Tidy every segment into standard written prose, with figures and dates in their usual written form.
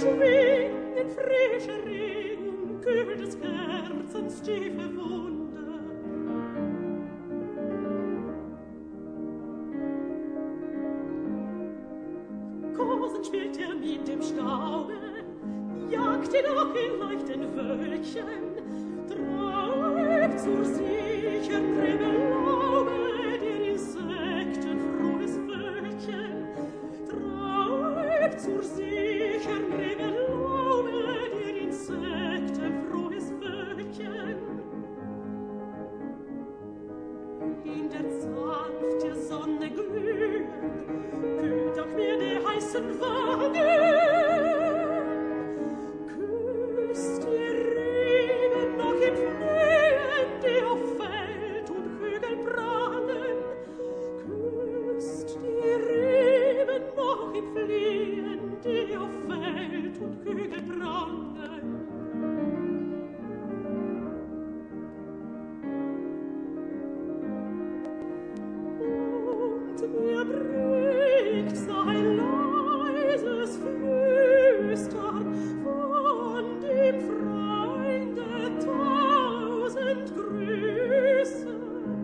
schwingen frische Regen, kühlt des Herzens tiefe Wunde. Kosend spielt er mit dem Staube, jagt ihn auch in leichten Wölkchen, treibt zur sichern Rebelaube der Insekten frohes Wölkchen, treibt zur sichern Rebelaube der Insekten frohes Wölkchen. In der sanft der Sonne glühend, kühlt auch mir die heißen Wangen, küsst die Reben noch im Flehen, die auf Feld und Hügel prangen, küsst die Reben noch im Flehen, die auf Feld und Hügel prangen. Mir bringt sein leises Flüstern von dem Freunde 1000 Grüße.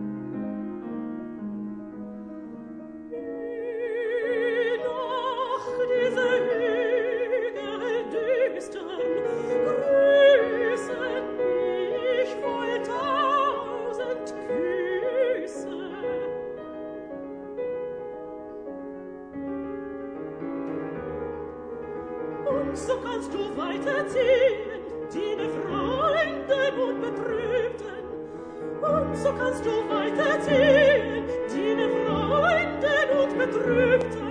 Wie noch diese Hügel düstern grüßen mich voll 1000 Küsse. Und so kannst du weiterziehen, deine Freunde und Betrübten. Und so kannst du weiterziehen, deine Freunde und Betrübten.